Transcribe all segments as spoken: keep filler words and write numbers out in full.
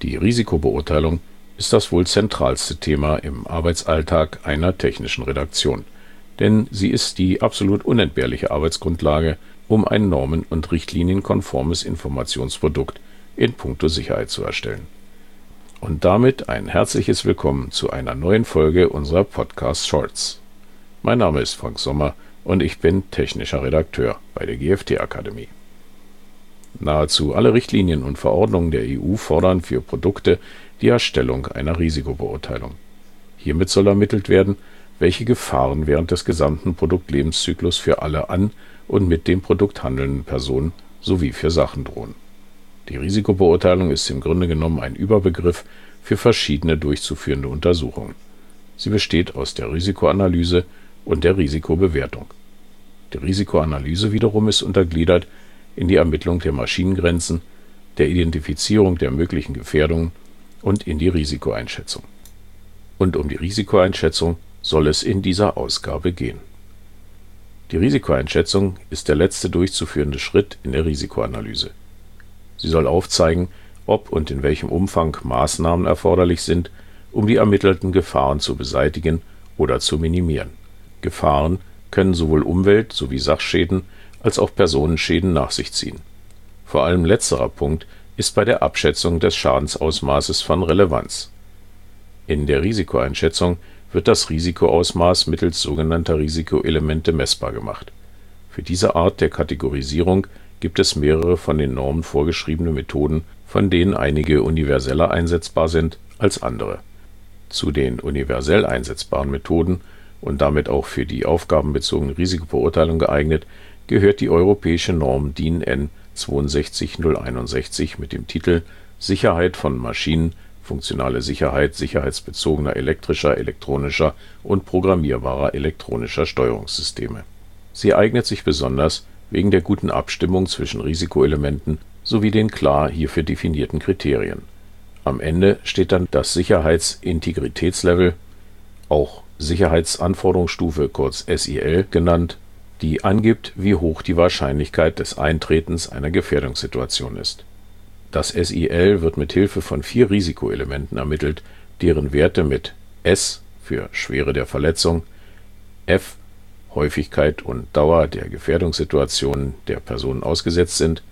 Die Risikobeurteilung ist das wohl zentralste Thema im Arbeitsalltag einer technischen Redaktion, denn sie ist die absolut unentbehrliche Arbeitsgrundlage, um ein normen- und richtlinienkonformes Informationsprodukt in puncto Sicherheit zu erstellen. Und damit ein herzliches Willkommen zu einer neuen Folge unserer Podcast Shorts. Mein Name ist Frank Sommer und ich bin technischer Redakteur bei der G F T Akademie. Nahezu alle Richtlinien und Verordnungen der E U fordern für Produkte die Erstellung einer Risikobeurteilung. Hiermit soll ermittelt werden, welche Gefahren während des gesamten Produktlebenszyklus für alle an und mit dem Produkt handelnden Personen sowie für Sachen drohen. Die Risikobeurteilung ist im Grunde genommen ein Überbegriff für verschiedene durchzuführende Untersuchungen. Sie besteht aus der Risikoanalyse und der Risikobewertung. Die Risikoanalyse wiederum ist untergliedert in die Ermittlung der Maschinengrenzen, der Identifizierung der möglichen Gefährdungen und in die Risikoeinschätzung. Und um die Risikoeinschätzung soll es in dieser Ausgabe gehen. Die Risikoeinschätzung ist der letzte durchzuführende Schritt in der Risikoanalyse. Sie soll aufzeigen, ob und in welchem Umfang Maßnahmen erforderlich sind, um die ermittelten Gefahren zu beseitigen oder zu minimieren. Gefahren können sowohl Umwelt- sowie Sachschäden als auch Personenschäden nach sich ziehen. Vor allem letzterer Punkt ist bei der Abschätzung des Schadensausmaßes von Relevanz. In der Risikoeinschätzung wird das Risikoausmaß mittels sogenannter Risikoelemente messbar gemacht. Für diese Art der Kategorisierung gibt es mehrere von den Normen vorgeschriebene Methoden, von denen einige universeller einsetzbar sind als andere. Zu den universell einsetzbaren Methoden und damit auch für die aufgabenbezogene Risikobeurteilung geeignet, gehört die europäische Norm D I N N sechs zwei null eins mit dem Titel Sicherheit von Maschinen, funktionale Sicherheit sicherheitsbezogener elektrischer, elektronischer und programmierbarer elektronischer Steuerungssysteme. Sie eignet sich besonders wegen der guten Abstimmung zwischen Risikoelementen sowie den klar hierfür definierten Kriterien. Am Ende steht dann das Sicherheitsintegritätslevel, auch Sicherheitsanforderungsstufe kurz S I L genannt, die angibt, wie hoch die Wahrscheinlichkeit des Eintretens einer Gefährdungssituation ist. Das S I L wird mit Hilfe von vier Risikoelementen ermittelt, deren Werte mit S für Schwere der Verletzung, F Häufigkeit und Dauer der Gefährdungssituationen der Personen ausgesetzt sind,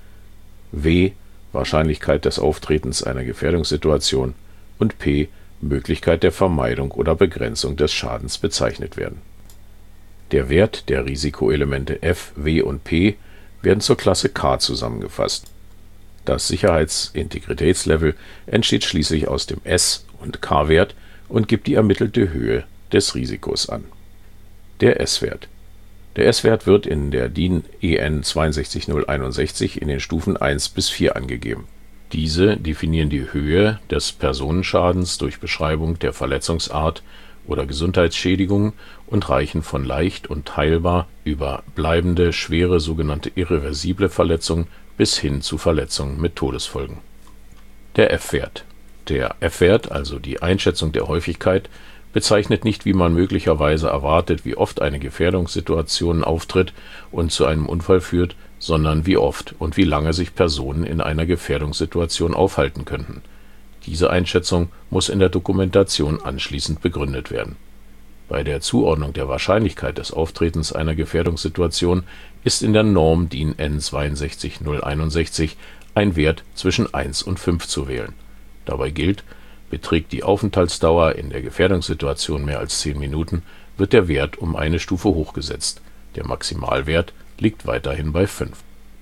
W Wahrscheinlichkeit des Auftretens einer Gefährdungssituation und P Möglichkeit der Vermeidung oder Begrenzung des Schadens bezeichnet werden. Der Wert der Risikoelemente F, W und P werden zur Klasse K zusammengefasst. Das Sicherheitsintegritätslevel entsteht schließlich aus dem S- und K-Wert und gibt die ermittelte Höhe des Risikos an. Der S-Wert. Der S-Wert wird in der D I N E N sechs zwei null eins eins in den Stufen eins bis vier angegeben. Diese definieren die Höhe des Personenschadens durch Beschreibung der Verletzungsart oder Gesundheitsschädigung und reichen von leicht und heilbar über bleibende, schwere sogenannte irreversible Verletzungen bis hin zu Verletzungen mit Todesfolgen. Der F-Wert. Der F-Wert, also die Einschätzung der Häufigkeit, bezeichnet nicht, wie man möglicherweise erwartet, wie oft eine Gefährdungssituation auftritt und zu einem Unfall führt, sondern wie oft und wie lange sich Personen in einer Gefährdungssituation aufhalten könnten. Diese Einschätzung muss in der Dokumentation anschließend begründet werden. Bei der Zuordnung der Wahrscheinlichkeit des Auftretens einer Gefährdungssituation ist in der Norm D I N N sechs zwei null eins ein Wert zwischen eins und fünf zu wählen. Dabei gilt, beträgt die Aufenthaltsdauer in der Gefährdungssituation mehr als zehn Minuten, wird der Wert um eine Stufe hochgesetzt. Der Maximalwert liegt weiterhin bei fünf.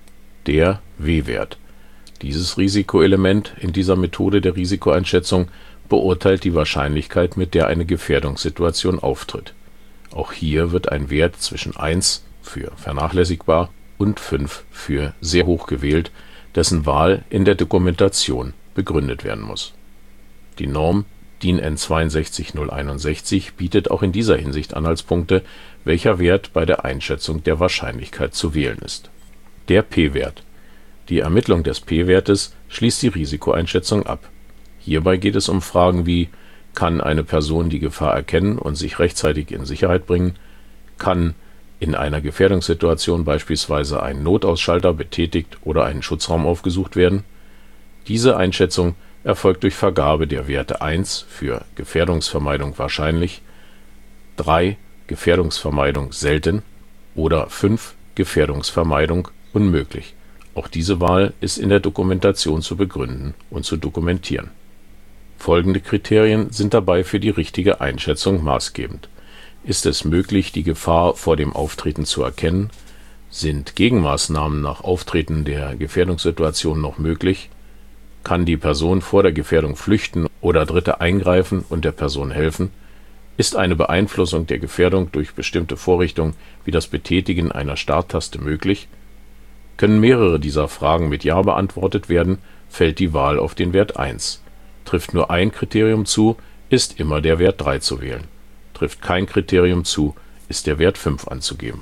Der W-Wert. Dieses Risikoelement in dieser Methode der Risikoeinschätzung beurteilt die Wahrscheinlichkeit, mit der eine Gefährdungssituation auftritt. Auch hier wird ein Wert zwischen eins für vernachlässigbar und fünf für sehr hoch gewählt, dessen Wahl in der Dokumentation begründet werden muss. Die Norm D I N N sechs zwei null eins bietet auch in dieser Hinsicht Anhaltspunkte, welcher Wert bei der Einschätzung der Wahrscheinlichkeit zu wählen ist. Der P-Wert. Die Ermittlung des P-Wertes schließt die Risikoeinschätzung ab. Hierbei geht es um Fragen wie: Kann eine Person die Gefahr erkennen und sich rechtzeitig in Sicherheit bringen? Kann in einer Gefährdungssituation beispielsweise ein Notausschalter betätigt oder ein Schutzraum aufgesucht werden? Diese Einschätzung erfolgt durch Vergabe der Werte eins für Gefährdungsvermeidung wahrscheinlich, drei Gefährdungsvermeidung selten oder fünf Gefährdungsvermeidung unmöglich. Auch diese Wahl ist in der Dokumentation zu begründen und zu dokumentieren. Folgende Kriterien sind dabei für die richtige Einschätzung maßgebend: Ist es möglich, die Gefahr vor dem Auftreten zu erkennen? Sind Gegenmaßnahmen nach Auftreten der Gefährdungssituation noch möglich? Kann die Person vor der Gefährdung flüchten oder Dritte eingreifen und der Person helfen? Ist eine Beeinflussung der Gefährdung durch bestimmte Vorrichtungen wie das Betätigen einer Starttaste möglich? Können mehrere dieser Fragen mit Ja beantwortet werden, fällt die Wahl auf den Wert eins. Trifft nur ein Kriterium zu, ist immer der Wert drei zu wählen. Trifft kein Kriterium zu, ist der Wert fünf anzugeben.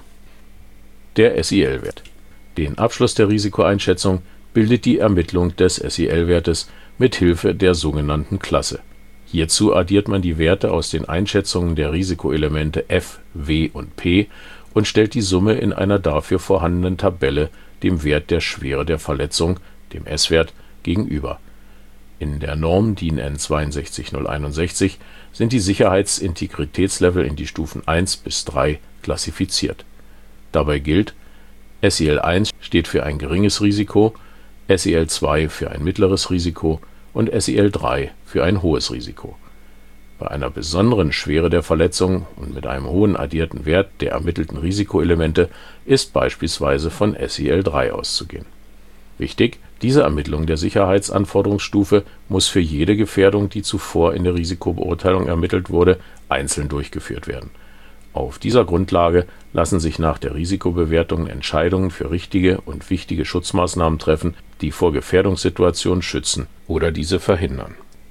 Der S I L-Wert. Den Abschluss der Risikoeinschätzung bildet die Ermittlung des S I L-Wertes mit Hilfe der sogenannten Klasse. Hierzu addiert man die Werte aus den Einschätzungen der Risikoelemente F, W und P und stellt die Summe in einer dafür vorhandenen Tabelle dem Wert der Schwere der Verletzung, dem S-Wert, gegenüber. In der Norm DIN N zwei sechs null eins eins sind die Sicherheitsintegritätslevel in die Stufen eins bis drei klassifiziert. Dabei gilt: S I L eins steht für ein geringes Risiko, S I L zwei für ein mittleres Risiko und S I L drei für ein hohes Risiko. Bei einer besonderen Schwere der Verletzung und mit einem hohen addierten Wert der ermittelten Risikoelemente ist beispielsweise von S I L drei auszugehen. Wichtig: Diese Ermittlung der Sicherheitsanforderungsstufe muss für jede Gefährdung, die zuvor in der Risikobeurteilung ermittelt wurde, einzeln durchgeführt werden. Auf dieser Grundlage lassen sich nach der Risikobewertung Entscheidungen für richtige und wichtige Schutzmaßnahmen treffen, die vor Gefährdungssituationen schützen oder diese verhindern.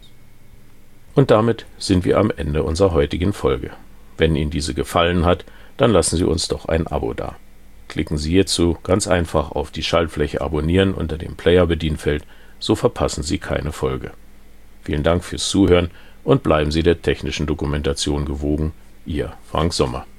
Und damit sind wir am Ende unserer heutigen Folge. Wenn Ihnen diese gefallen hat, dann lassen Sie uns doch ein Abo da. Klicken Sie hierzu ganz einfach auf die Schaltfläche Abonnieren unter dem Player-Bedienfeld, so verpassen Sie keine Folge. Vielen Dank fürs Zuhören und bleiben Sie der technischen Dokumentation gewogen. Ihr Frank Sommer.